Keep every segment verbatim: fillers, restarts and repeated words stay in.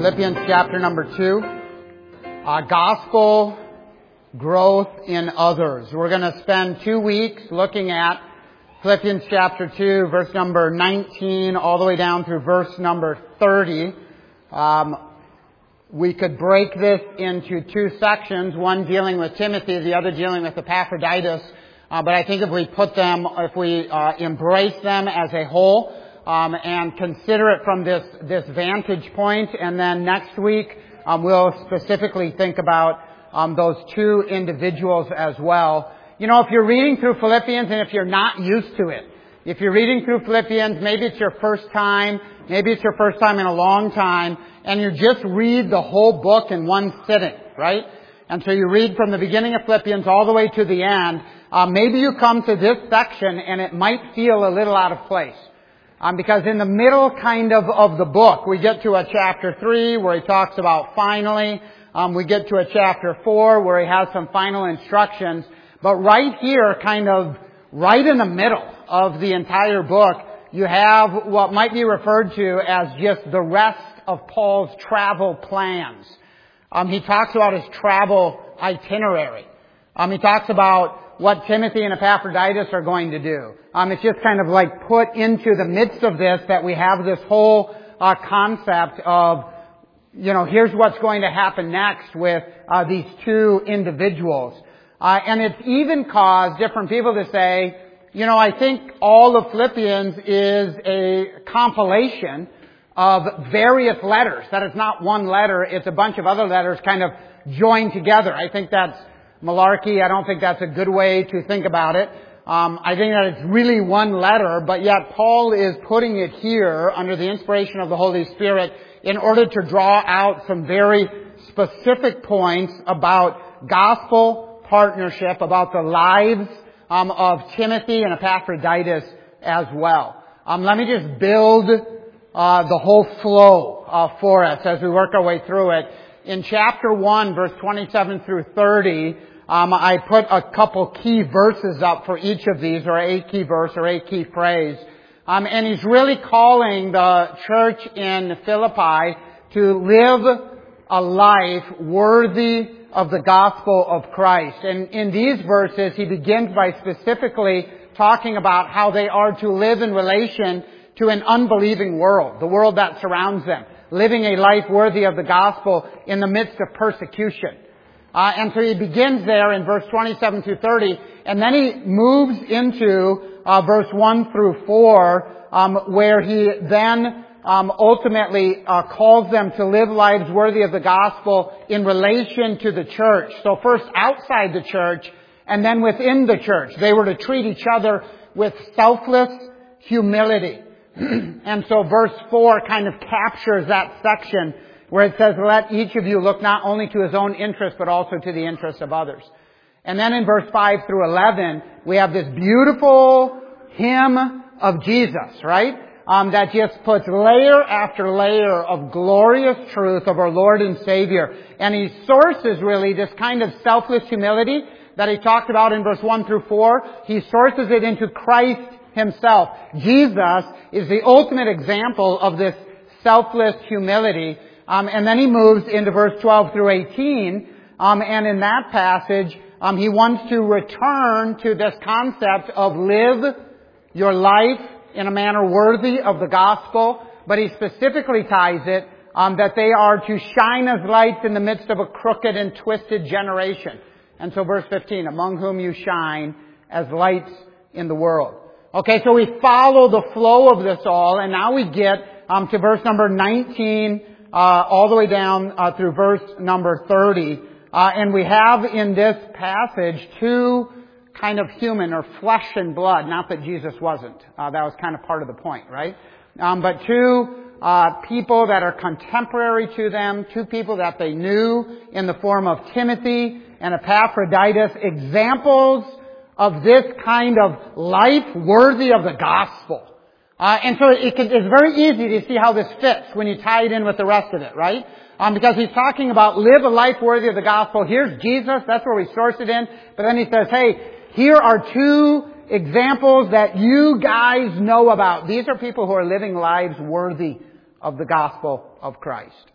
Philippians chapter number two. Uh, gospel growth in others. We're going to spend two weeks looking at Philippians chapter two, verse number nineteen, all the way down through verse number thirty. Um, we could break this into two sections, one dealing with Timothy, the other dealing with Epaphroditus. Uh, but I think if we put them, if we uh, embrace them as a whole, Um, and consider it from this, this vantage point, and then next week um, we'll specifically think about um, those two individuals as well. You know, if you're reading through Philippians and if you're not used to it, if you're reading through Philippians, maybe it's your first time, maybe it's your first time in a long time, and you just read the whole book in one sitting, right? And so you read from the beginning of Philippians all the way to the end. Uh, maybe you come to this section and it might feel a little out of place. Um, because in the middle kind of of the book, we get to a chapter three where he talks about finally. Um, we get to a chapter four where he has some final instructions. But right here, kind of right in the middle of the entire book, you have what might be referred to as just the rest of Paul's travel plans. Um, he talks about his travel itinerary. Um, he talks about what Timothy and Epaphroditus are going to do. Um, it's just kind of like put into the midst of this that we have this whole uh, concept of, you know, here's what's going to happen next with uh, these two individuals. Uh, and it's even caused different people to say, you know, I think all of Philippians is a compilation of various letters. That it's not one letter, it's a bunch of other letters kind of joined together. I think that's malarkey. I don't think that's a good way to think about it. Um, I think that it's really one letter, but yet Paul is putting it here under the inspiration of the Holy Spirit in order to draw out some very specific points about gospel partnership, about the lives um, of Timothy and Epaphroditus as well. Um, let me just build uh, the whole flow uh, for us as we work our way through it. In chapter one, verse twenty-seven through thirty, um, I put a couple key verses up for each of these, or a key verse or a key phrase. Um, and he's really calling the church in Philippi to live a life worthy of the gospel of Christ. And in these verses, he begins by specifically talking about how they are to live in relation to an unbelieving world, the world that surrounds them, living a life worthy of the gospel in the midst of persecution. Uh, and so he begins there in verse twenty-seven through thirty, and then he moves into uh, verse one through four, um, where he then um, ultimately uh, calls them to live lives worthy of the gospel in relation to the church. So first outside the church, and then within the church. They were to treat each other with selfless humility. And so verse four kind of captures that section where it says, let each of you look not only to his own interest, but also to the interest of others. And then in verse five through eleven, we have this beautiful hymn of Jesus, right? Um, that just puts layer after layer of glorious truth of our Lord and Savior. And he sources really this kind of selfless humility that he talked about in verse one through four. He sources it into Christ himself. Jesus is the ultimate example of this selfless humility. Um, and then he moves into verse twelve through eighteen. Um, and in that passage, um, he wants to return to this concept of live your life in a manner worthy of the gospel. But he specifically ties it um, that they are to shine as lights in the midst of a crooked and twisted generation. And so verse fifteen, among whom you shine as lights in the world. Okay, so we follow the flow of this all, and now we get um, to verse number nineteen, uh, all the way down uh, through verse number thirty. Uh, and we have in this passage two kind of human or flesh and blood. Not that Jesus wasn't. Uh, that was kind of part of the point, right? Um, but two uh, people that are contemporary to them, two people that they knew in the form of Timothy and Epaphroditus, examples of this kind of life worthy of the gospel. Uh, and so it can, it's very easy to see how this fits when you tie it in with the rest of it, right? Um, because he's talking about live a life worthy of the gospel. Here's Jesus. That's where we source it in. But then he says, hey, here are two examples that you guys know about. These are people who are living lives worthy of the gospel of Christ.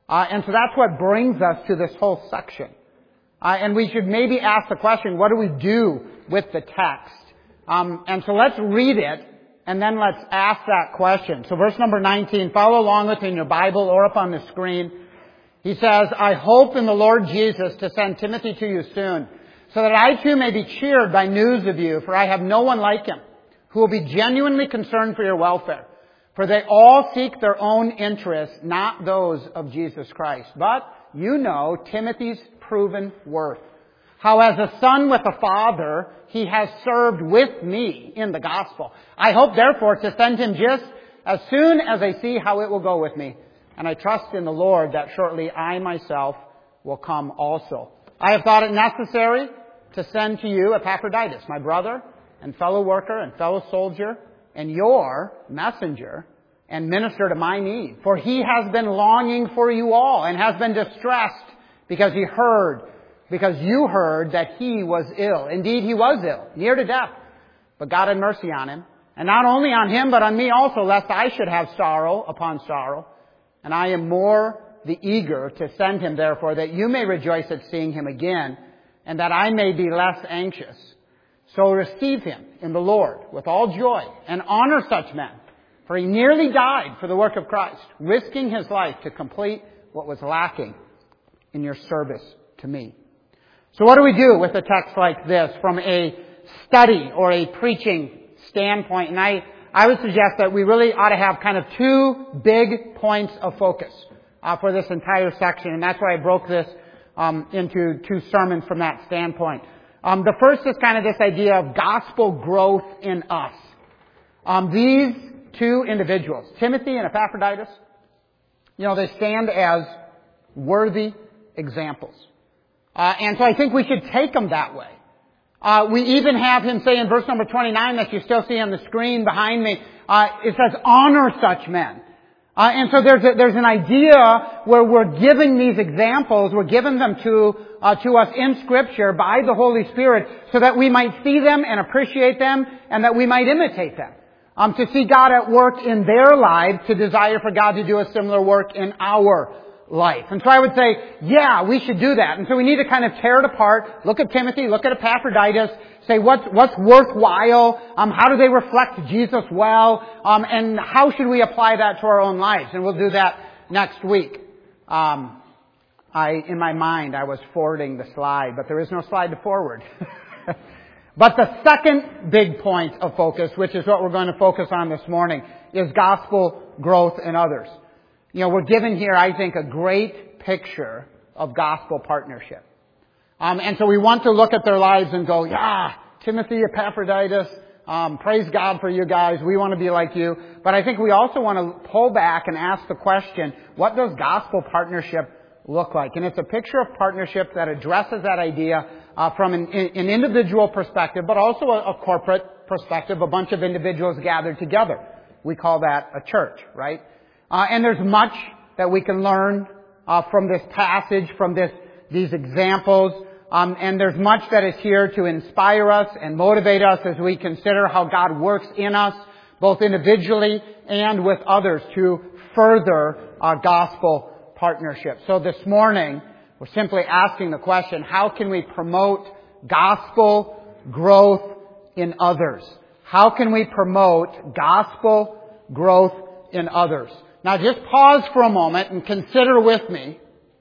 Uh, and so that's what brings us to this whole section. Uh, and we should maybe ask the question, what do we do with the text? Um, and so let's read it, and then let's ask that question. So verse number nineteen, follow along with it in your Bible or up on the screen. He says, I hope in the Lord Jesus to send Timothy to you soon, so that I too may be cheered by news of you, for I have no one like him, who will be genuinely concerned for your welfare. For they all seek their own interests, not those of Jesus Christ. But you know Timothy's proven worth. How as a son with a father, he has served with me in the gospel. I hope therefore to send him just as soon as I see how it will go with me. And I trust in the Lord that shortly I myself will come also. I have thought it necessary to send to you Epaphroditus, my brother and fellow worker and fellow soldier, and your messenger and minister to my need. For he has been longing for you all and has been distressed because he heard, because you heard that he was ill. Indeed, he was ill, near to death. But God had mercy on him. And not only on him, but on me also, lest I should have sorrow upon sorrow. And I am more the eager to send him, therefore, that you may rejoice at seeing him again, and that I may be less anxious. So receive him in the Lord with all joy, and honor such men. For he nearly died for the work of Christ, risking his life to complete what was lacking in your service to me. So what do we do with a text like this from a study or a preaching standpoint? And I, I would suggest that we really ought to have kind of two big points of focus uh, for this entire section. And that's why I broke this um, into two sermons from that standpoint. Um, the first is kind of this idea of gospel growth in us. Um, these two individuals, Timothy and Epaphroditus, you know, they stand as worthy examples. Uh, and so I think we should take them that way. Uh, we even have him say in verse number twenty-nine that you still see on the screen behind me, uh, it says, honor such men. Uh, and so there's a, there's an idea where we're giving these examples, we're giving them to, uh, to us in Scripture by the Holy Spirit so that we might see them and appreciate them and that we might imitate them. Um, to see God at work in their lives, to desire for God to do a similar work in our life. And so I would say, yeah, we should do that. And so we need to kind of tear it apart, look at Timothy, look at Epaphroditus, say what's, what's worthwhile, um, how do they reflect Jesus well, um, and how should we apply that to our own lives? And we'll do that next week. Um, I, in my mind, I was forwarding the slide, but there is no slide to forward. But the second big point of focus, which is what we're going to focus on this morning, is gospel growth in others. You know, we're given here, I think, a great picture of gospel partnership. Um, and so we want to look at their lives and go, yeah, Timothy, Epaphroditus, um, praise God for you guys. We want to be like you. But I think we also want to pull back and ask the question, what does gospel partnership look like? And it's a picture of partnership that addresses that idea uh, from an, an individual perspective, but also a, a corporate perspective, a bunch of individuals gathered together. We call that a church, right? Uh, and there's much that we can learn uh, from this passage, from this these examples. Um, and there's much that is here to inspire us and motivate us as we consider how God works in us, both individually and with others, to further our gospel partnership. So this morning, we're simply asking the question, how can we promote gospel growth in others? How can we promote gospel growth in others? Now just pause for a moment and consider with me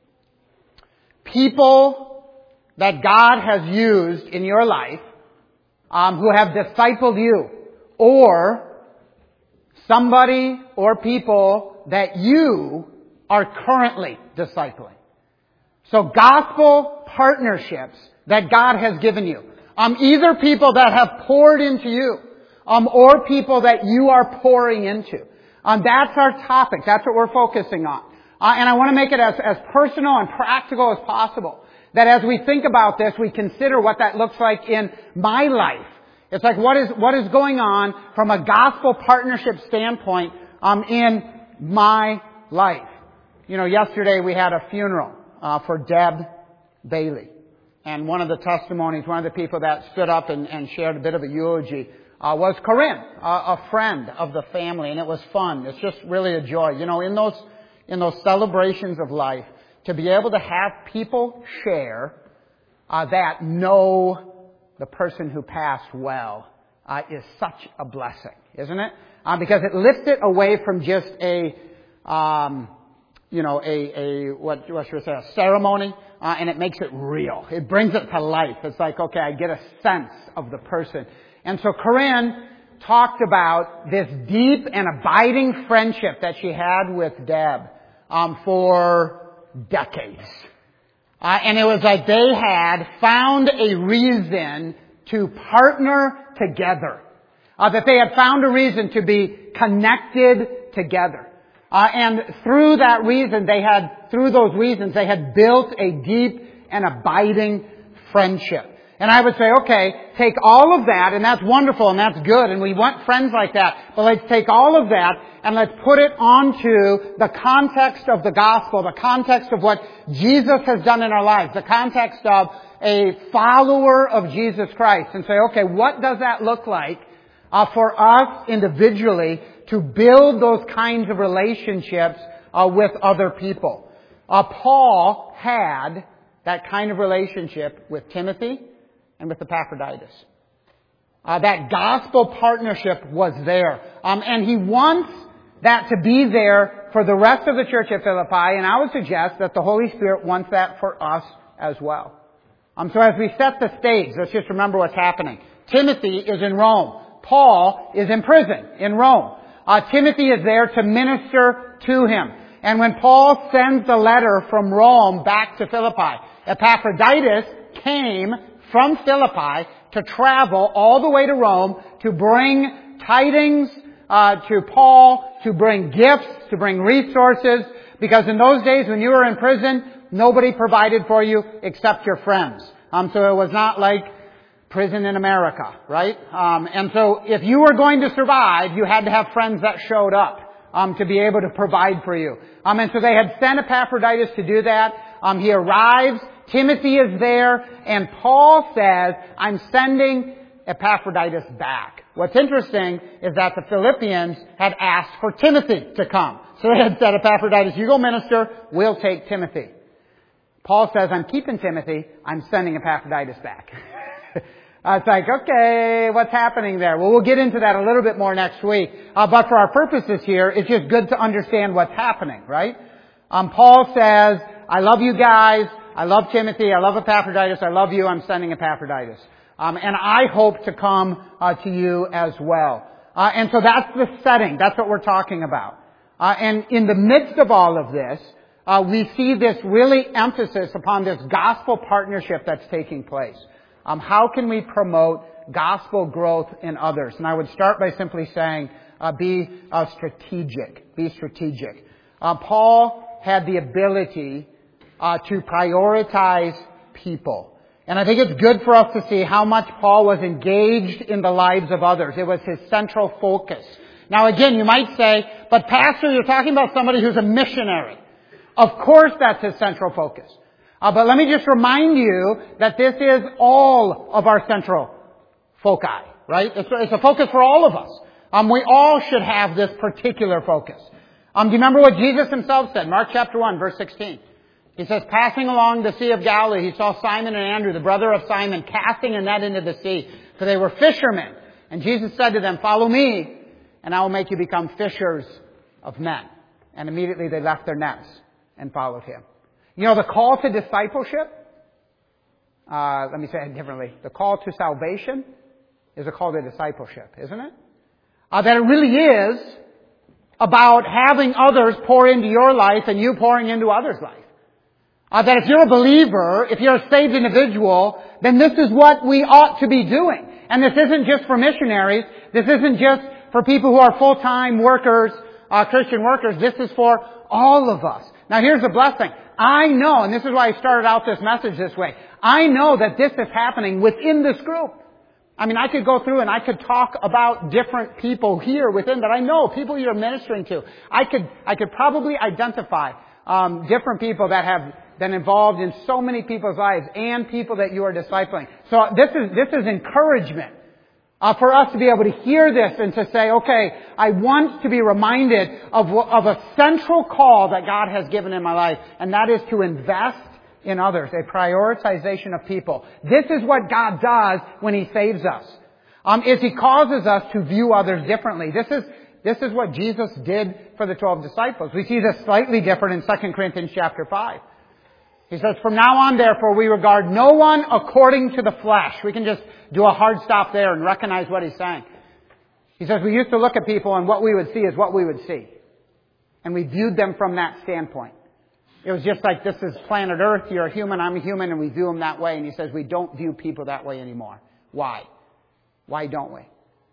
people that God has used in your life um, who have discipled you, or somebody or people that you are currently discipling. So gospel partnerships that God has given you. Um, either people that have poured into you, um, or people that you are pouring into. Um, that's our topic. That's what we're focusing on. Uh, and I want to make it as, as personal and practical as possible. That as we think about this, we consider what that looks like in my life. It's like what is what is going on from a gospel partnership standpoint um, in my life. You know, yesterday we had a funeral uh, for Deb Bailey. And one of the testimonies, one of the people that stood up and, and shared a bit of a eulogy uh, was Corinne, a, a friend of the family. And it was fun. It's just really a joy. You know, in those in those celebrations of life, to be able to have people share uh, that know the person who passed well uh, is such a blessing, isn't it? Uh, because it lifts it away from just a, um, you know, a, a what, what should I say, a ceremony, uh, and it makes it real. It brings it to life. It's like, okay, I get a sense of the person. And so Corinne talked about this deep and abiding friendship that she had with Deb um, for decades. Uh, and it was like they had found a reason to partner together. Uh, that they had found a reason to be connected together. Uh, and through that reason, they had, through those reasons, they had built a deep and abiding friendship. And I would say, okay, take all of that, and that's wonderful, and that's good, and we want friends like that. But let's take all of that, and let's put it onto the context of the gospel, the context of what Jesus has done in our lives, the context of a follower of Jesus Christ, and say, okay, what does that look like uh, for us individually to build those kinds of relationships uh, with other people? Uh, Paul had that kind of relationship with Timothy and with Epaphroditus. Uh, that gospel partnership was there. Um, and he wants that to be there for the rest of the church at Philippi, and I would suggest that the Holy Spirit wants that for us as well. Um, so as we set the stage, let's just remember what's happening. Timothy is in Rome. Paul is in prison in Rome. Uh, Timothy is there to minister to him. And when Paul sends the letter from Rome back to Philippi, Epaphroditus came from Philippi to travel all the way to Rome to bring tidings uh, to Paul, to bring gifts, to bring resources. Because in those days when you were in prison, nobody provided for you except your friends. Um, so it was not like prison in America, right? Um, and so if you were going to survive, you had to have friends that showed up um, to be able to provide for you. Um, and so they had sent Epaphroditus to do that. Um, he arrives. Timothy is there. And Paul says, I'm sending Epaphroditus back. What's interesting is that the Philippians had asked for Timothy to come. So they had said, Epaphroditus, you go minister, we'll take Timothy. Paul says, I'm keeping Timothy, I'm sending Epaphroditus back. Uh, it's like, okay, what's happening there? Well, we'll get into that a little bit more next week. Uh, but for our purposes here, it's just good to understand what's happening, right? Um, Paul says, I love you guys. I love Timothy. I love Epaphroditus. I love you. I'm sending Epaphroditus. Um, and I hope to come uh, to you as well. Uh, and so that's the setting. That's what we're talking about. Uh, and in the midst of all of this, uh, we see this really emphasis upon this gospel partnership that's taking place. Um, how can we promote gospel growth in others? And I would start by simply saying, uh, be uh, strategic. Be strategic. Uh, Paul had the ability uh, to prioritize people. And I think it's good for us to see how much Paul was engaged in the lives of others. It was his central focus. Now again, you might say, but Pastor, you're talking about somebody who's a missionary. Of course that's his central focus. Uh, but let me just remind you that this is all of our central foci, right? It's, it's a focus for all of us. Um, we all should have this particular focus. Um, do you remember what Jesus himself said? Mark chapter one, verse sixteen. He says, passing along the Sea of Galilee, he saw Simon and Andrew, the brother of Simon, casting a net into the sea, for they were fishermen. And Jesus said to them, follow me, and I will make you become fishers of men. And immediately they left their nets and followed him. You know, the call to discipleship, uh, let me say it differently. The call to salvation is a call to discipleship, isn't it? Uh, that it really is about having others pour into your life and you pouring into others' life. Uh, that if you're a believer, if you're a saved individual, then this is what we ought to be doing. And this isn't just for missionaries. This isn't just for people who are full-time workers, uh, Christian workers. This is for all of us. Now here's the blessing. I know, and this is why I started out this message this way, I know that this is happening within this group. I mean, I could go through and I could talk about different people here within that I know, people you're ministering to. I could, I could probably identify um, different people that have been involved in so many people's lives and people that you are discipling. So this is, this is encouragement. Uh, for us to be able to hear this and to say, okay, I want to be reminded of, of a central call that God has given in my life, and that is to invest in others, a prioritization of people. This is what God does when He saves us. Um, is He causes us to view others differently. This is, this is what Jesus did for the twelve disciples. We see this slightly different in Second Corinthians chapter five. He says, from now on, therefore, we regard no one according to the flesh. We can just do a hard stop there and recognize what he's saying. He says, we used to look at people and what we would see is what we would see. And we viewed them from that standpoint. It was just like, this is planet Earth, you're a human, I'm a human, and we view them that way. And he says, we don't view people that way anymore. Why? Why don't we?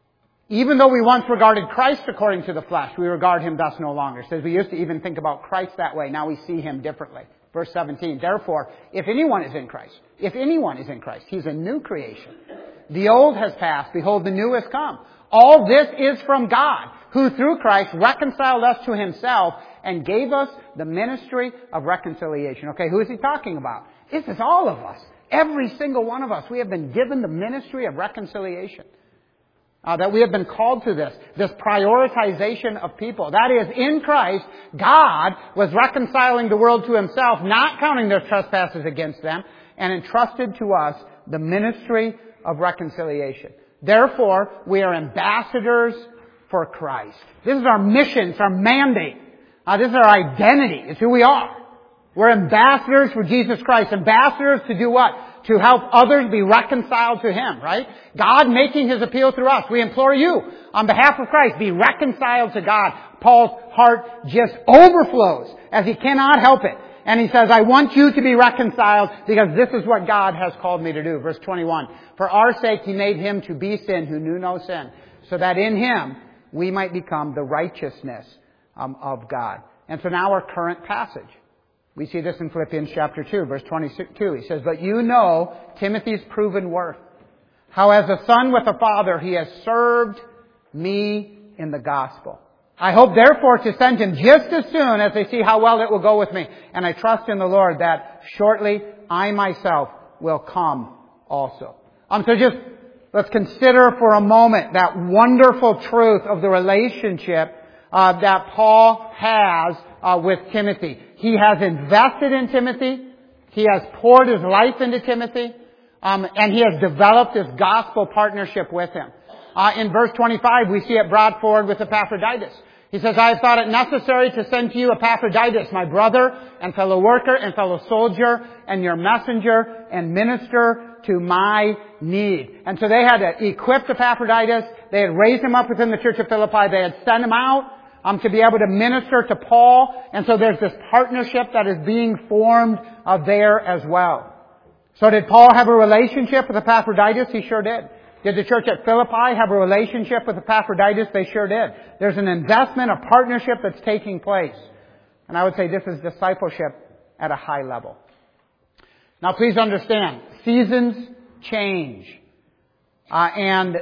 Even though we once regarded Christ according to the flesh, we regard Him thus no longer. It says we used to even think about Christ that way. Now we see Him differently. Verse seventeen, therefore, if anyone is in Christ, if anyone is in Christ, he's a new creation. The old has passed, behold, the new has come. All this is from God, who through Christ reconciled us to Himself and gave us the ministry of reconciliation. Okay, who is he talking about? This is all of us. Every single one of us. We have been given the ministry of reconciliation. Uh, that we have been called to this, this prioritization of people. That is, in Christ, God was reconciling the world to Himself, not counting their trespasses against them, and entrusted to us the ministry of reconciliation. Therefore, we are ambassadors for Christ. This is our mission, it's our mandate. Uh, this is our identity, it's who we are. We're ambassadors for Jesus Christ. Ambassadors to do what? To help others be reconciled to Him, right? God making His appeal through us. We implore you, on behalf of Christ, be reconciled to God. Paul's heart just overflows as he cannot help it. And he says, I want you to be reconciled because this is what God has called me to do. Verse twenty-one, for our sake He made Him to be sin who knew no sin, so that in Him we might become the righteousness um, of God. And so now our current passage. We see this in Philippians chapter two, verse twenty-two. He says, but you know Timothy's proven worth. How as a son with a father, he has served me in the gospel. I hope therefore to send him just as soon as I see how well it will go with me. And I trust in the Lord that shortly I myself will come also. Um, so just let's consider for a moment that wonderful truth of the relationship uh, that Paul has uh, with Timothy. He has invested in Timothy. He has poured his life into Timothy. Um, and he has developed this gospel partnership with him. Uh, in verse twenty-five, we see it brought forward with Epaphroditus. He says, I have thought it necessary to send to you Epaphroditus, my brother and fellow worker and fellow soldier and your messenger and minister to my need. And so they had equipped Epaphroditus. They had raised him up within the church of Philippi. They had sent him out um, to be able to minister to Paul. And so there's this partnership that is being formed uh, there as well. So did Paul have a relationship with Epaphroditus? He sure did. Did the church at Philippi have a relationship with Epaphroditus? They sure did. There's an investment, a partnership that's taking place. And I would say this is discipleship at a high level. Now please understand, seasons change. Uh, and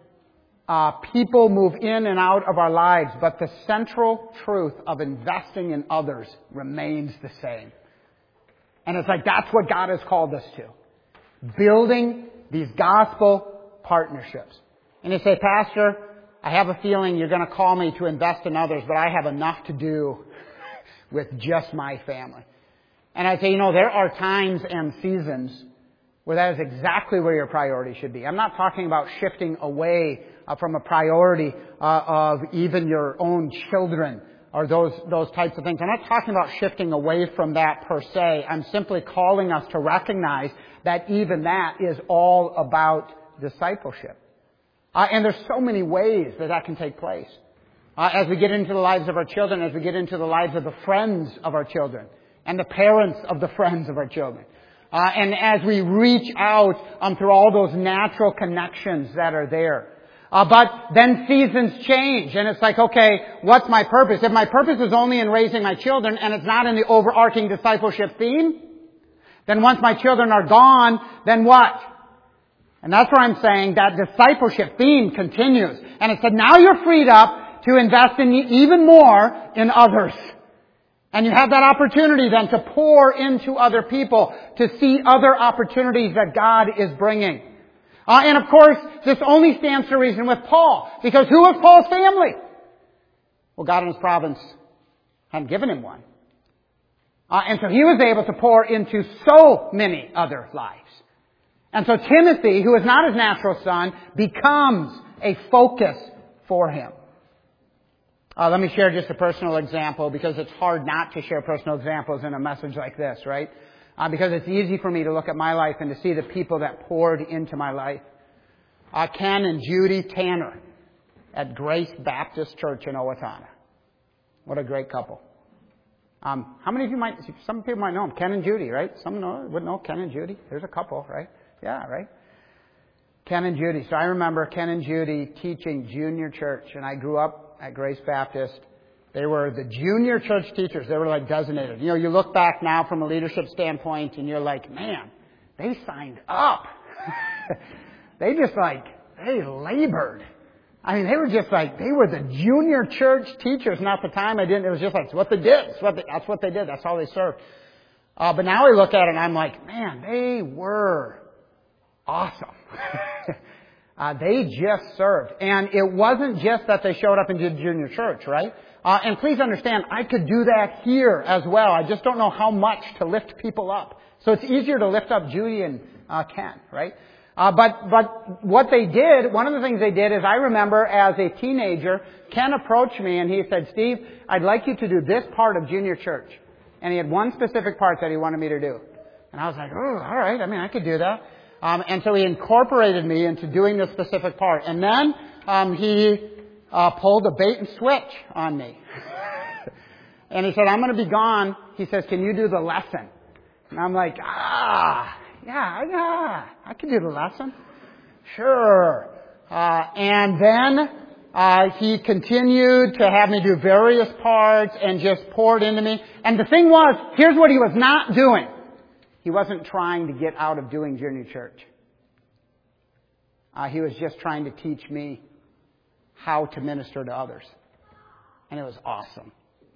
uh, people move in and out of our lives. But the central truth of investing in others remains the same. And it's like that's what God has called us to. Building these gospel partnerships. And you say, Pastor, I have a feeling you're going to call me to invest in others, but I have enough to do with just my family. And I say, you know, there are times and seasons where that is exactly where your priority should be. I'm not talking about shifting away uh, from a priority uh, of even your own children or those those types of things. I'm not talking about shifting away from that per se. I'm simply calling us to recognize that even that is all about discipleship. Uh, and there's so many ways that that can take place. Uh, as we get into the lives of our children, as we get into the lives of the friends of our children, and the parents of the friends of our children. Uh, and as we reach out um, through all those natural connections that are there. Uh, but then seasons change, and it's like, okay, what's my purpose? If my purpose is only in raising my children, and it's not in the overarching discipleship theme, then once my children are gone, then what? And that's where I'm saying that discipleship theme continues. And it said, now you're freed up to invest in even more in others. And you have that opportunity then to pour into other people, to see other opportunities that God is bringing. Uh, and of course, this only stands to reason with Paul. Because who was Paul's family? Well, God in His providence hadn't given him one. Uh, and so he was able to pour into so many other lives. And so Timothy, who is not his natural son, becomes a focus for him. Uh, let me share just a personal example, because it's hard not to share personal examples in a message like this, right? Uh, because it's easy for me to look at my life and to see the people that poured into my life. Uh, Ken and Judy Tanner at Grace Baptist Church in Owatonna. What a great couple. Um, how many of you might, some people might know them, Ken and Judy, right? Some know, would know Ken and Judy. There's a couple, right? Yeah, right? Ken and Judy. So I remember Ken and Judy teaching junior church, and I grew up at Grace Baptist. They were the junior church teachers. They were like designated. You know, you look back now from a leadership standpoint, and you're like, man, they signed up. They just like, they labored. I mean, they were just like, they were the junior church teachers. And at the time, I didn't, it was just like, it's what they did. It's what they, that's what they did. That's how they served. Uh, but now I look at it and I'm like, man, they were awesome. uh, they just served. And it wasn't just that they showed up and did junior church, right? Uh, and please understand, I could do that here as well. I just don't know how much to lift people up. So it's easier to lift up Judy and uh, Ken, right? Uh, but, but what they did, one of the things they did is I remember as a teenager, Ken approached me and he said, Steve, I'd like you to do this part of junior church. And he had one specific part that he wanted me to do. And I was like, oh, all right. I mean, I could do that. Um, and so he incorporated me into doing this specific part. And then um, he uh, pulled a bait and switch on me. And he said, I'm going to be gone. He says, can you do the lesson? And I'm like, ah. Yeah, yeah, I can do the lesson. Sure. Uh, and then uh, he continued to have me do various parts and just poured into me. And the thing was, here's what he was not doing. He wasn't trying to get out of doing junior church. Uh, he was just trying to teach me how to minister to others. And it was awesome.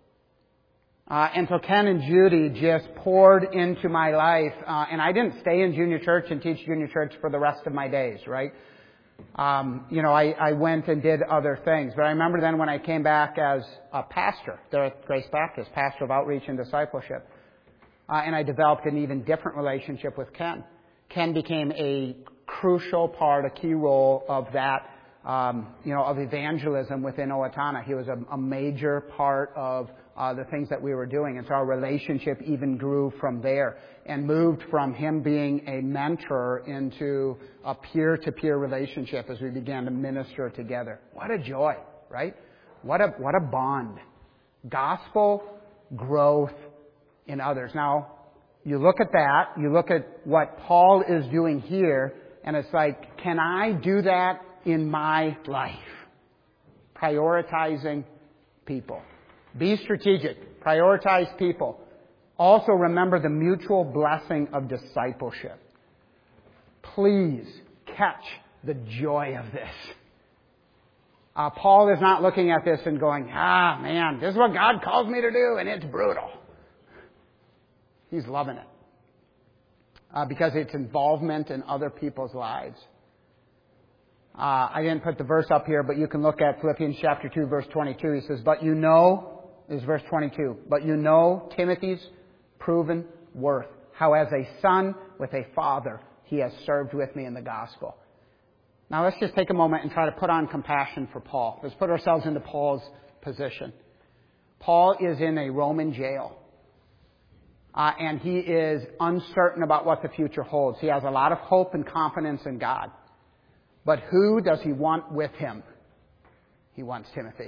Uh, and so Ken and Judy just poured into my life. Uh, and I didn't stay in junior church and teach junior church for the rest of my days, right? Um, you know, I, I went and did other things. But I remember then when I came back as a pastor there at Grace Baptist, pastor of outreach and discipleship. Uh, and I developed an even different relationship with Ken. Ken became a crucial part, a key role of that, um, you know, of evangelism within Owatonna. He was a, a major part of Uh, the things that we were doing. And so our relationship even grew from there and moved from him being a mentor into a peer-to-peer relationship as we began to minister together. What a joy, right? What a, what a bond. Gospel growth in others. Now, you look at that, you look at what Paul is doing here, and it's like, can I do that in my life? Prioritizing people. Be strategic. Prioritize people. Also remember the mutual blessing of discipleship. Please catch the joy of this. Uh, Paul is not looking at this and going, ah, man, this is what God calls me to do, and it's brutal. He's loving it. Uh, because it's involvement in other people's lives. Uh, I didn't put the verse up here, but you can look at Philippians chapter two, verse twenty-two. He says, but you know, this is verse twenty-two, but you know Timothy's proven worth, how as a son with a father he has served with me in the gospel. Now let's just take a moment and try to put on compassion for Paul. Let's put ourselves into Paul's position. Paul is in a Roman jail. Uh, and he is uncertain about what the future holds. He has a lot of hope and confidence in God. But who does he want with him? He wants Timothy.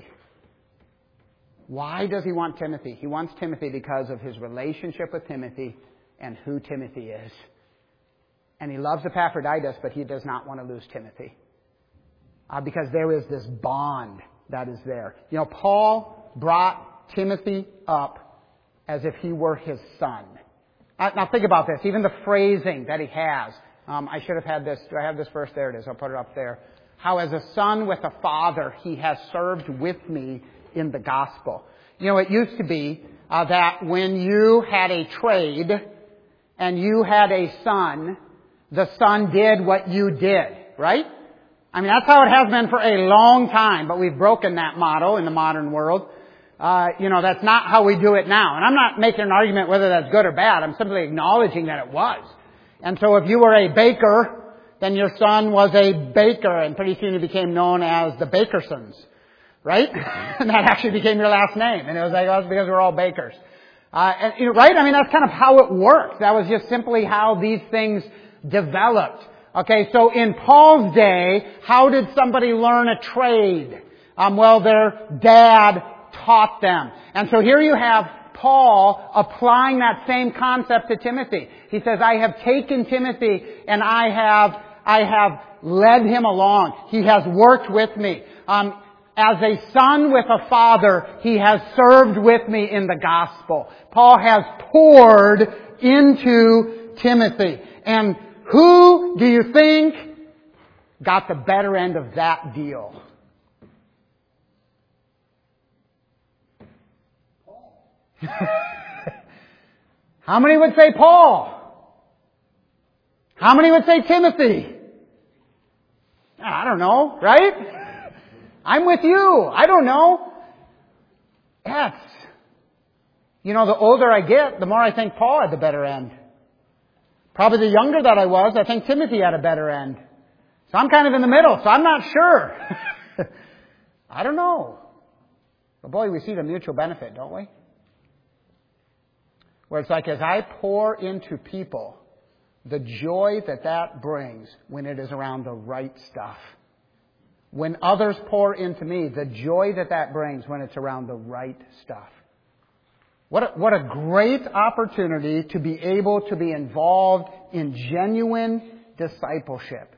Why does he want Timothy? He wants Timothy because of his relationship with Timothy and who Timothy is. And he loves Epaphroditus, but he does not want to lose Timothy. Uh, because there is this bond that is there. You know, Paul brought Timothy up as if he were his son. Uh, now think about this. Even the phrasing that he has. Um, I should have had this. Do I have this verse? There it is. I'll put it up there. How as a son with a father, he has served with me in the gospel. You know, it used to be uh, that when you had a trade and you had a son, the son did what you did. right? I mean, that's how it has been for a long time, but we've broken that motto in the modern world. Uh, you know, that's not how we do it now. And I'm not making an argument whether that's good or bad. I'm simply acknowledging that it was. And so if you were a baker, then your son was a baker, and pretty soon he became known as the Bakersons, right? And that actually became your last name. And it was like, oh, it's because we're all bakers. Uh, and, you know, right? I mean, that's kind of how it worked. That was just simply how these things developed. Okay, so in Paul's day, how did somebody learn a trade? Um, well, their dad taught them. And so here you have Paul applying that same concept to Timothy. He says, I have taken Timothy and I have, I have led him along. He has worked with me. Um, as a son with a father, he has served with me in the gospel. Paul has poured into Timothy. And who do you think got the better end of that deal? How many would say Paul? How many would say Timothy? I don't know, right? I'm with you. I don't know. Yes. You know, the older I get, the more I think Paul had the better end. Probably the younger that I was, I think Timothy had a better end. So I'm kind of in the middle, so I'm not sure. I don't know. But boy, we see the mutual benefit, don't we? Where it's like, as I pour into people, the joy that that brings when it is around the right stuff. When others pour into me, the joy that that brings when it's around the right stuff. What a, what a great opportunity to be able to be involved in genuine discipleship.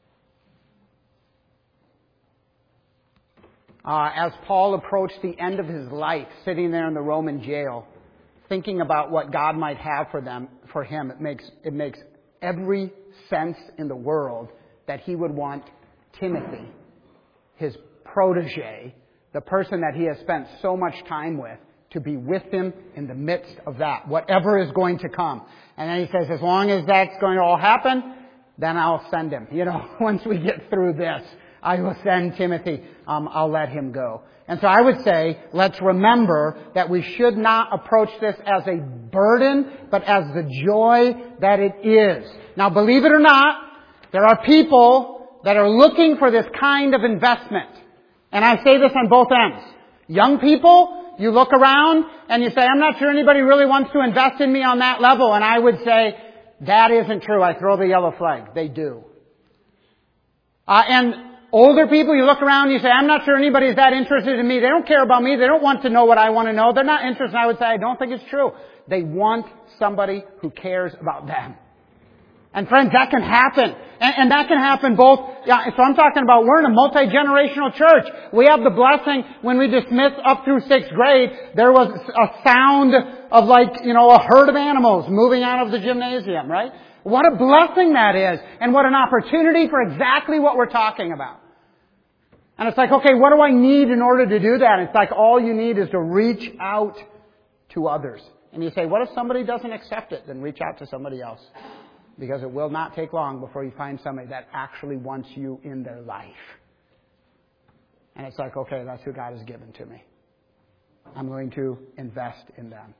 Uh, as Paul approached the end of his life, sitting there in the Roman jail, thinking about what God might have for them, for him, it makes, it makes every sense in the world that he would want Timothy, his protege, the person that he has spent so much time with, to be with him in the midst of that, whatever is going to come. And then he says, as long as that's going to all happen, then I'll send him. You know, once we get through this, I will send Timothy. Um, I'll let him go. And so I would say, let's remember that we should not approach this as a burden, but as the joy that it is. Now, believe it or not, there are people that are looking for this kind of investment. And I say this on both ends. Young people, you look around and you say, I'm not sure anybody really wants to invest in me on that level. And I would say, that isn't true. I throw the yellow flag. They do. Uh, and older people, you look around and you say, I'm not sure anybody's that interested in me. They don't care about me. They don't want to know what I want to know. They're not interested. And I would say, I don't think it's true. They want somebody who cares about them. And friends, that can happen. And, and that can happen both. Yeah, so I'm talking about we're in a multi-generational church. We have the blessing when we dismissed up through sixth grade, there was a sound of like, you know, a herd of animals moving out of the gymnasium, right? What a blessing that is. And what an opportunity for exactly what we're talking about. And it's like, okay, what do I need in order to do that? It's like all you need is to reach out to others. And you say, what if somebody doesn't accept it? Then reach out to somebody else. Because it will not take long before you find somebody that actually wants you in their life. And it's like, okay, that's who God has given to me. I'm going to invest in them.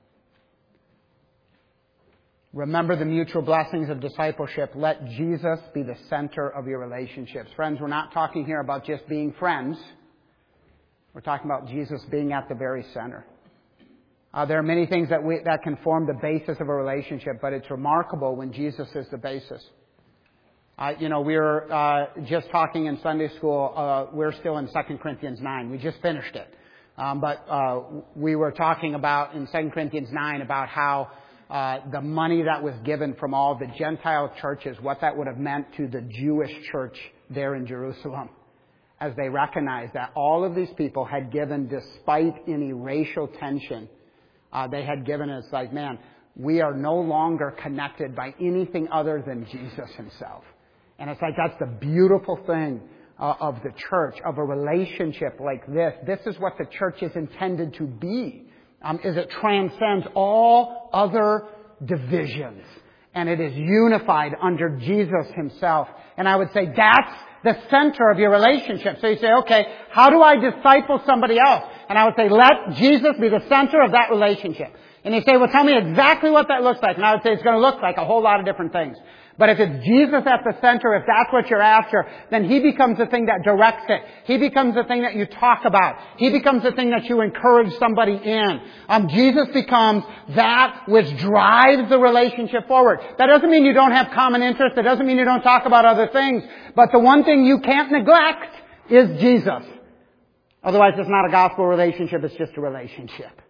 Remember the mutual blessings of discipleship. Let Jesus be the center of your relationships. Friends, we're not talking here about just being friends. We're talking about Jesus being at the very center. Uh, there are many things that we, that can form the basis of a relationship, but it's remarkable when Jesus is the basis. Uh, you know, we were uh, just talking in Sunday school. Uh, we're still in Second Corinthians nine. We just finished it. Um, but uh, we were talking about in Second Corinthians nine about how uh, the money that was given from all the Gentile churches, what that would have meant to the Jewish church there in Jerusalem, as they recognized that all of these people had given despite any racial tension. Uh, they had given us like, man, we are no longer connected by anything other than Jesus himself. And it's like, that's the beautiful thing uh, of the church, of a relationship like this. This is what the church is intended to be, um, is it transcends all other divisions. and it is unified under Jesus himself. And I would say that's the center of your relationship. So you say, okay, how do I disciple somebody else? And I would say, let Jesus be the center of that relationship. And you say, well, tell me exactly what that looks like. And I would say it's going to look like a whole lot of different things. But if it's Jesus at the center, if that's what you're after, then he becomes the thing that directs it. He becomes the thing that you talk about. He becomes the thing that you encourage somebody in. Um, Jesus becomes that which drives the relationship forward. That doesn't mean you don't have common interests. It doesn't mean you don't talk about other things. But the one thing you can't neglect is Jesus. Otherwise, it's not a gospel relationship. It's just a relationship.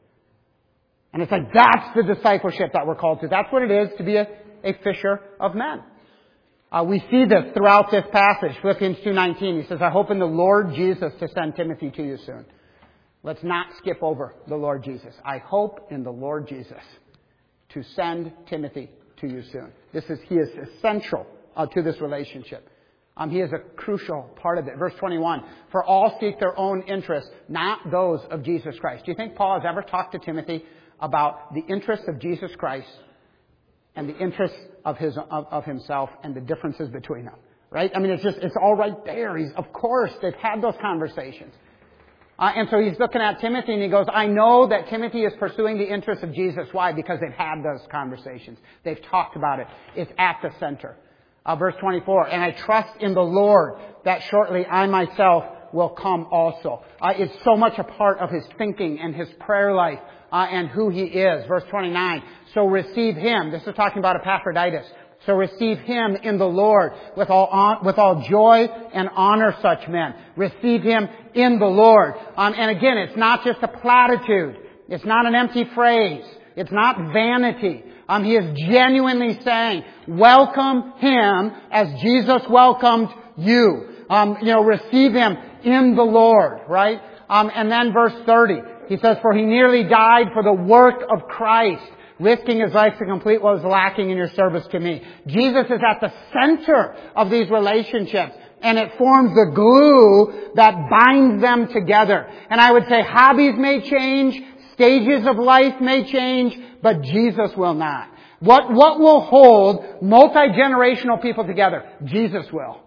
And it's like that's the discipleship that we're called to. That's what it is to be a a fisher of men. Uh, we see this throughout this passage. Philippians two nineteen, he says, I hope in the Lord Jesus to send Timothy to you soon. Let's not skip over the Lord Jesus. I hope in the Lord Jesus to send Timothy to you soon. This is, he is essential uh, to this relationship. Um, he is a crucial part of it. Verse twenty-one, for all seek their own interests, not those of Jesus Christ. Do you think Paul has ever talked to Timothy about the interests of Jesus Christ and the interests of his of, of himself and the differences between them, right? I mean, it's just it's all right there. He's of course they've had those conversations, uh, and so he's looking at Timothy and he goes, "I know that Timothy is pursuing the interests of Jesus. Why? Because they've had those conversations. They've talked about it. It's at the center." Uh, verse twenty-four, and I trust in the Lord that shortly I myself will come also. Uh, it's so much a part of his thinking and his prayer life. Uh, and who he is. Verse twenty-nine. So receive him. This is talking about Epaphroditus. So receive him in the Lord with all on, with all joy and honor such men. Receive him in the Lord. Um, and again, it's not just a platitude. It's not an empty phrase. It's not vanity. Um, he is genuinely saying, welcome him as Jesus welcomed you. Um, you know, receive him in the Lord, right? Um, and then verse thirty. He says, for he nearly died for the work of Christ, risking his life to complete what was lacking in your service to me. Jesus is at the center of these relationships, and it forms the glue that binds them together. And I would say hobbies may change, stages of life may change, but Jesus will not. What, what will hold multi-generational people together? Jesus will.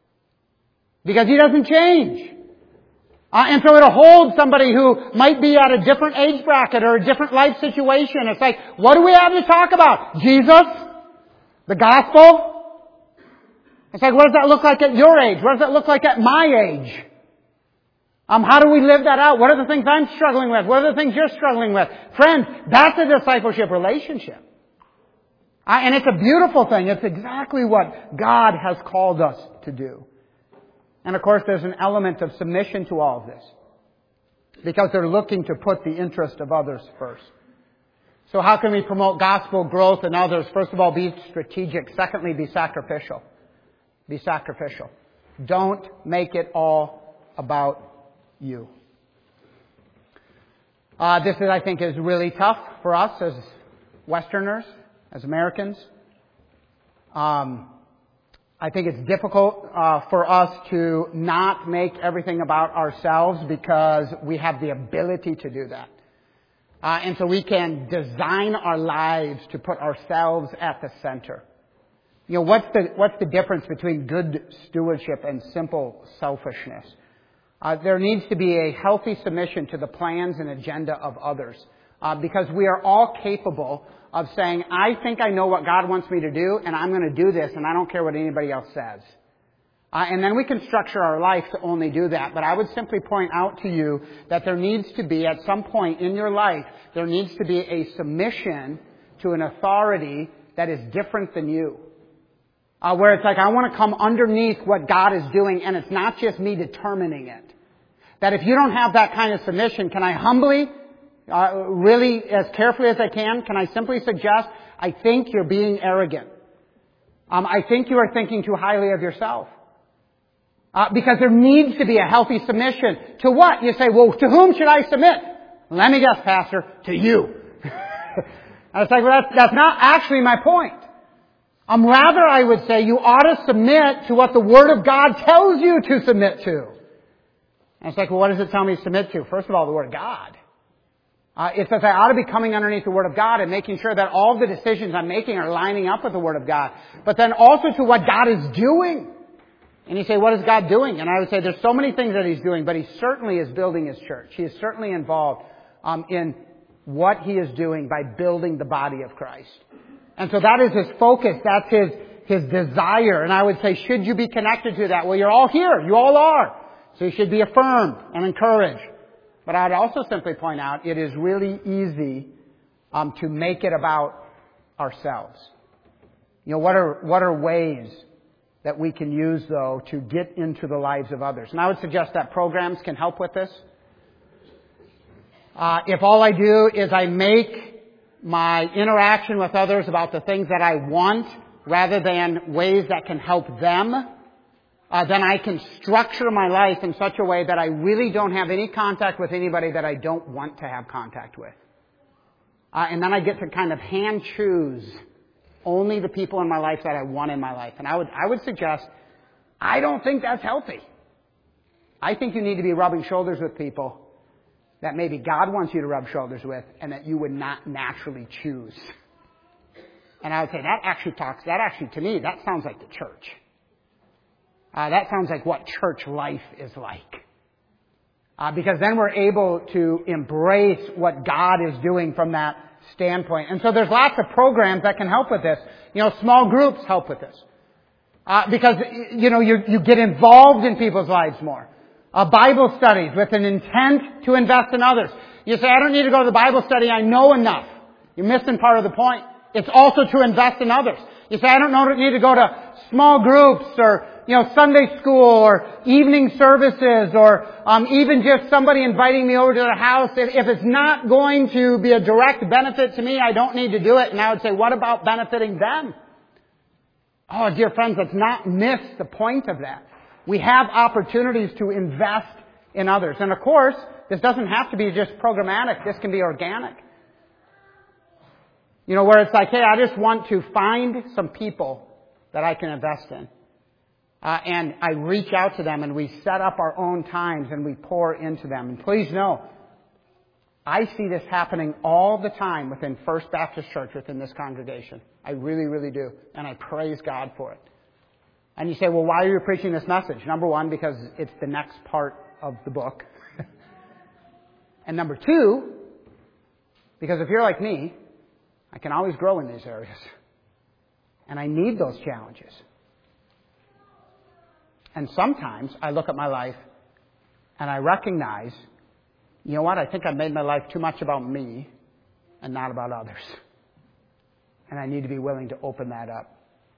Because he doesn't change. Uh, and so it'll hold somebody who might be at a different age bracket or a different life situation. It's like, what do we have to talk about? Jesus? The gospel? It's like, what does that look like at your age? What does that look like at my age? Um, how do we live that out? What are the things I'm struggling with? What are the things you're struggling with? Friends, that's a discipleship relationship. Uh, and it's a beautiful thing. It's exactly what God has called us to do. And of course, there's an element of submission to all of this. Because they're looking to put the interest of others first. So how can we promote gospel growth in others? First of all, be strategic. Secondly, be sacrificial. Be sacrificial. Don't make it all about you. Uh, this is, I think, is really tough for us as Westerners, as Americans. Um, I think it's difficult uh, for us to not make everything about ourselves because we have the ability to do that. Uh, and so we can design our lives to put ourselves at the center. You know, what's the, what's the difference between good stewardship and simple selfishness? Uh, there needs to be a healthy submission to the plans and agenda of others. Uh, because we are all capable of saying, I think I know what God wants me to do, and I'm going to do this, and I don't care what anybody else says. Uh, and then we can structure our life to only do that. But I would simply point out to you that there needs to be, at some point in your life, there needs to be a submission to an authority that is different than you. Uh, where it's like, I want to come underneath what God is doing, and it's not just me determining it. That if you don't have that kind of submission, can I humbly, uh, really as carefully as I can, can I simply suggest, I think you're being arrogant. Um, I think you are thinking too highly of yourself. Uh, because there needs to be a healthy submission. To what? You say, well, to whom should I submit? Let me guess, Pastor, to you. And it's like, well, that's, that's not actually my point. Um, rather, I would say you ought to submit to what the Word of God tells you to submit to. And it's like, well, what does it tell me to submit to? First of all, the Word of God. Uh, it says I ought to be coming underneath the Word of God and making sure that all the decisions I'm making are lining up with the Word of God. But then also to what God is doing. And you say, what is God doing? And I would say there's so many things that He's doing, but He certainly is building His church. He is certainly involved um, in what He is doing by building the body of Christ. And so that is His focus. That's His, His desire. And I would say, should you be connected to that? Well, you're all here. You all are. So you should be affirmed and encouraged. But I'd also simply point out, it is really easy um, to make it about ourselves. You know, what are what are ways that we can use, though, to get into the lives of others? And I would suggest that programs can help with this. Uh, if all I do is I make my interaction with others about the things that I want rather than ways that can help them, Uh, then I can structure my life in such a way that I really don't have any contact with anybody that I don't want to have contact with. Uh, and then I get to kind of hand choose only the people in my life that I want in my life. And I would, I would suggest, I don't think that's healthy. I think you need to be rubbing shoulders with people that maybe God wants you to rub shoulders with and that you would not naturally choose. And I would say that actually talks, that actually to me, that sounds like the church. Uh, that sounds like what church life is like. Uh, because then we're able to embrace what God is doing from that standpoint. And so there's lots of programs that can help with this. You know, small groups help with this. Uh, because, you know, you, you get involved in people's lives more. Uh, Bible studies with an intent to invest in others. You say, I don't need to go to the Bible study. I know enough. You're missing part of the point. It's also to invest in others. You say, I don't know, need to go to small groups or, you know, Sunday school or evening services or um, even just somebody inviting me over to their house. If, if it's not going to be a direct benefit to me, I don't need to do it. And I would say, what about benefiting them? Oh, dear friends, let's not miss the point of that. We have opportunities to invest in others. And of course, this doesn't have to be just programmatic. This can be organic. You know, where it's like, hey, I just want to find some people that I can invest in. Uh, and I reach out to them and we set up our own times and we pour into them. And please know, I see this happening all the time within First Baptist Church, within this congregation. I really, really do. And I praise God for it. And you say, well, why are you preaching this message? Number one, because it's the next part of the book. And number two, because if you're like me, I can always grow in these areas. And I need those challenges. And sometimes I look at my life and I recognize, you know what, I think I've made my life too much about me and not about others. And I need to be willing to open that up.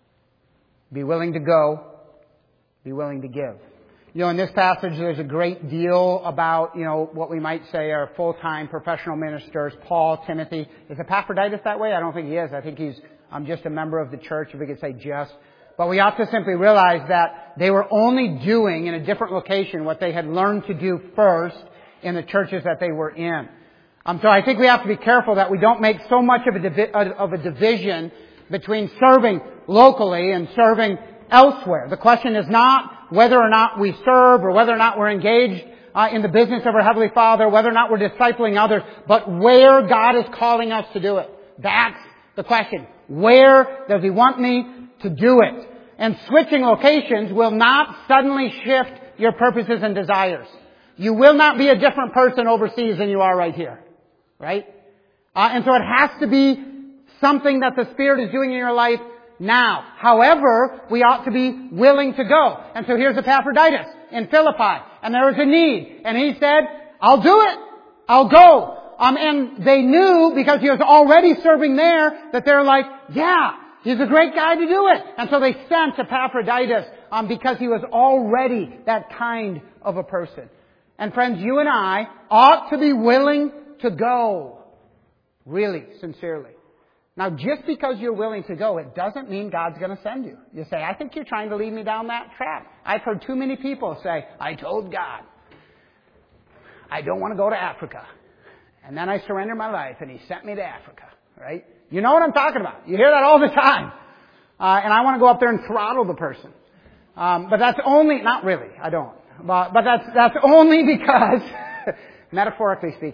Be willing to go. Be willing to give. You know, in this passage, there's a great deal about, you know, what we might say are full-time professional ministers, Paul, Timothy. Is Epaphroditus that way? I don't think he is. I think he's um, just a member of the church, if we could say just. But we ought to simply realize that they were only doing in a different location what they had learned to do first in the churches that they were in. Um, so I think we have to be careful that we don't make so much of a, divi- of a division between serving locally and serving elsewhere. The question is not whether or not we serve or whether or not we're engaged uh, in the business of our Heavenly Father, whether or not we're discipling others, but where God is calling us to do it. That's the question. Where does He want me to do it? And switching locations will not suddenly shift your purposes and desires. You will not be a different person overseas than you are right here. Right? Uh, and so it has to be something that the Spirit is doing in your life now. However, we ought to be willing to go. And so here's Epaphroditus in Philippi. And there was a need. And he said, I'll do it. I'll go. Um, and they knew, because he was already serving there, that they're like, yeah, he's a great guy to do it. And so they sent Epaphroditus um, because he was already that kind of a person. And friends, you and I ought to be willing to go. Really, sincerely. Now, just because you're willing to go, it doesn't mean God's going to send you. You say, I think you're trying to lead me down that track. I've heard too many people say, I told God, I don't want to go to Africa. And then I surrendered my life and He sent me to Africa. Right? You know what I'm talking about. You hear that all the time. Uh, and I want to go up there and throttle the person. Um, but that's only, not really, I don't. But, but that's, that's only because, metaphorically speaking,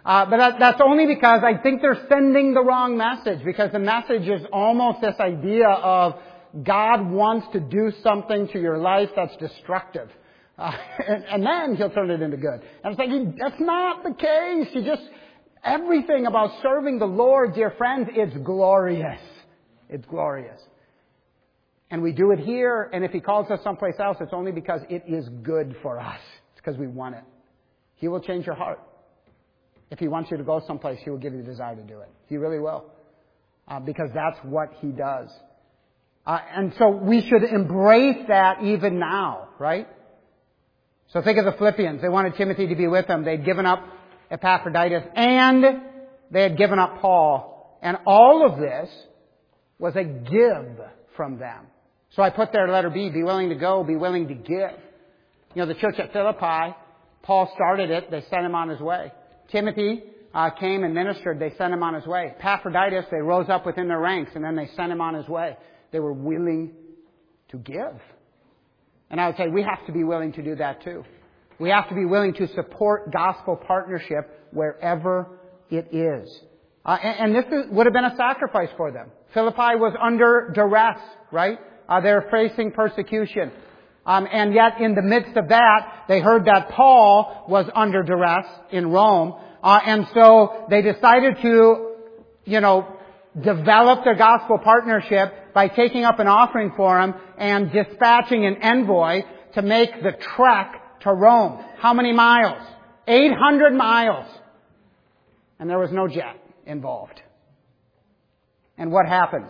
Uh, but that, that's only because I think they're sending the wrong message, because the message is almost this idea of God wants to do something to your life that's destructive. Uh, and, and then He'll turn it into good. And it's like, that's not the case. You just, everything about serving the Lord, dear friends, it's glorious. It's glorious. And we do it here, and if He calls us someplace else, it's only because it is good for us. It's because we want it. He will change your heart. If He wants you to go someplace, He will give you the desire to do it. He really will. Uh, because that's what He does. Uh, and so we should embrace that even now, right? So think of the Philippians. They wanted Timothy to be with them. They'd given up Epaphroditus, and they had given up Paul. And all of this was a give from them. So I put there letter B, be willing to go, be willing to give. You know, the church at Philippi, Paul started it. They sent him on his way. Timothy uh, came and ministered. They sent him on his way. Epaphroditus, they rose up within their ranks, and then they sent him on his way. They were willing to give. And I would say we have to be willing to do that too. We have to be willing to support gospel partnership wherever it is. Uh, and, and this is, would have been a sacrifice for them. Philippi was under duress, right? Uh, they're facing persecution. Um, and yet in the midst of that, they heard that Paul was under duress in Rome. Uh, and so they decided to, you know, develop their gospel partnership by taking up an offering for him and dispatching an envoy to make the trek to Rome. How many miles? eight hundred miles. And there was no jet involved. And what happens?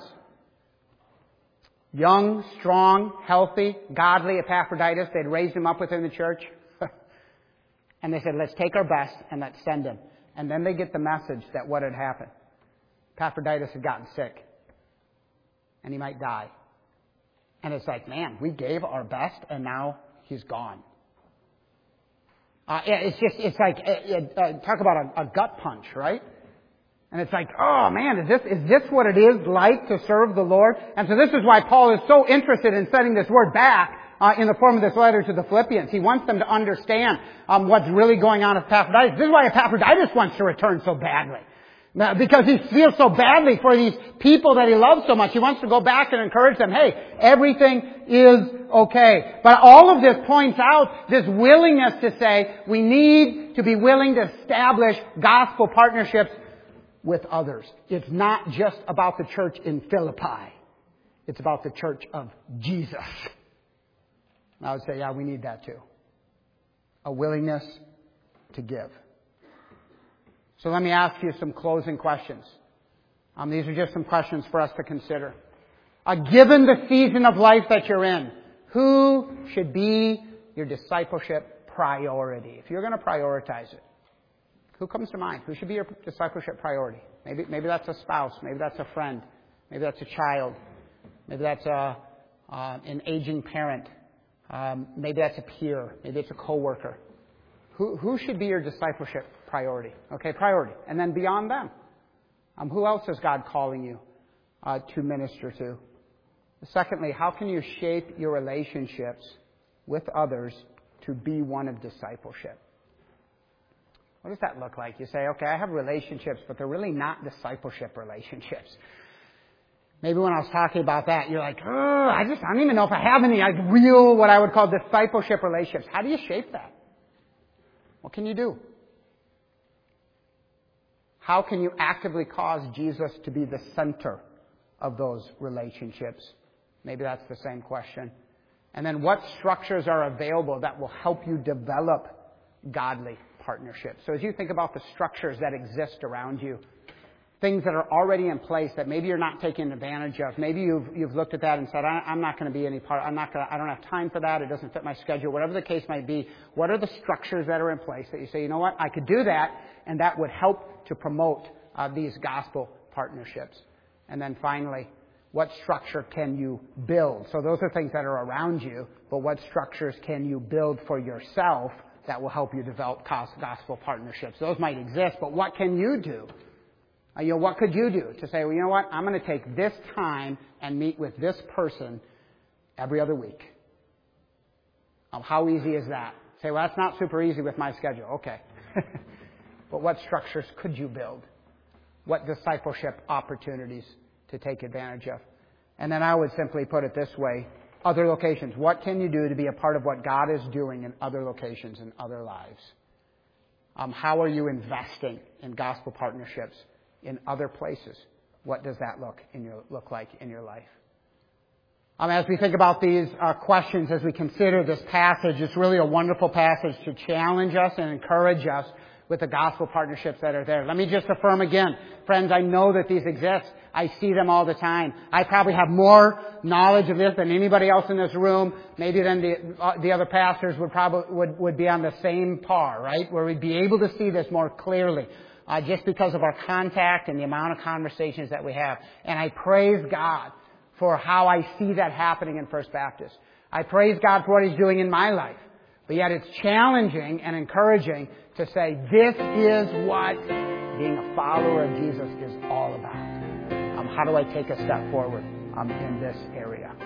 Young, strong, healthy, godly Epaphroditus, they'd raised him up within the church. And they said, let's take our best and let's send him. And then they get the message that what had happened. Epaphroditus had gotten sick. And he might die. And it's like, man, we gave our best and now he's gone. Uh, it's just, it's like, uh, uh, talk about a, a gut punch, right? And it's like, oh man, is this, is this what it is like to serve the Lord? And so this is why Paul is so interested in sending this word back uh, in the form of this letter to the Philippians. He wants them to understand um, what's really going on with Epaphroditus. This is why Epaphroditus wants to return so badly. Because he feels so badly for these people that he loves so much. He wants to go back and encourage them, hey, everything is okay. But all of this points out this willingness to say we need to be willing to establish gospel partnerships with others. It's not just about the church in Philippi. It's about the church of Jesus. And I would say, yeah, we need that too. A willingness to give. So let me ask you some closing questions. Um, these are just some questions for us to consider. Uh, given the season of life that you're in, who should be your discipleship priority? If you're going to prioritize it, who comes to mind? Who should be your discipleship priority? Maybe, maybe that's a spouse. Maybe that's a friend. Maybe that's a child. Maybe that's a, uh, an aging parent. Um, maybe that's a peer. Maybe it's a coworker. Who, who should be your discipleship priority? Okay, priority. And then beyond them, um, who else is God calling you uh, to minister to? Secondly, how can you shape your relationships with others to be one of discipleship? What does that look like? You say, okay, I have relationships, but they're really not discipleship relationships. Maybe when I was talking about that, you're like, oh, I just, I don't even know if I have any like real, what I would call discipleship relationships. How do you shape that? What can you do? How can you actively cause Jesus to be the center of those relationships? Maybe that's the same question. And then what structures are available that will help you develop godly partnerships? So as you think about the structures that exist around you, things that are already in place that maybe you're not taking advantage of, maybe you've you've looked at that and said, I, I'm not going to be any part. I'm not going. I don't have time for that. It doesn't fit my schedule. Whatever the case might be, what are the structures that are in place that you say, you know what, I could do that, and that would help to promote uh, these gospel partnerships. And then finally, what structure can you build? So those are things that are around you, but what structures can you build for yourself that will help you develop gospel partnerships? Those might exist, but what can you do? Uh, you know, what could you do to say, well, you know what, I'm going to take this time and meet with this person every other week? Um, how easy is that? Say, well, that's not super easy with my schedule. Okay. but what structures could you build? What discipleship opportunities to take advantage of? And then I would simply put it this way, other locations. What can you do to be a part of what God is doing in other locations, in other lives? Um, how are you investing in gospel partnerships in other places? What does that look in your look like in your life? Um, as we think about these uh, questions, as we consider this passage, it's really a wonderful passage to challenge us and encourage us with the gospel partnerships that are there. Let me just affirm again, friends, I know that these exist. I see them all the time. I probably have more knowledge of this than anybody else in this room. Maybe than the uh, the other pastors would probably would, would be on the same par, right? Where we'd be able to see this more clearly, uh, just because of our contact and the amount of conversations that we have. And I praise God for how I see that happening in First Baptist. I praise God for what He's doing in my life. But yet it's challenging and encouraging to say, this is what being a follower of Jesus is all about. Um, how do I take a step forward um, in this area?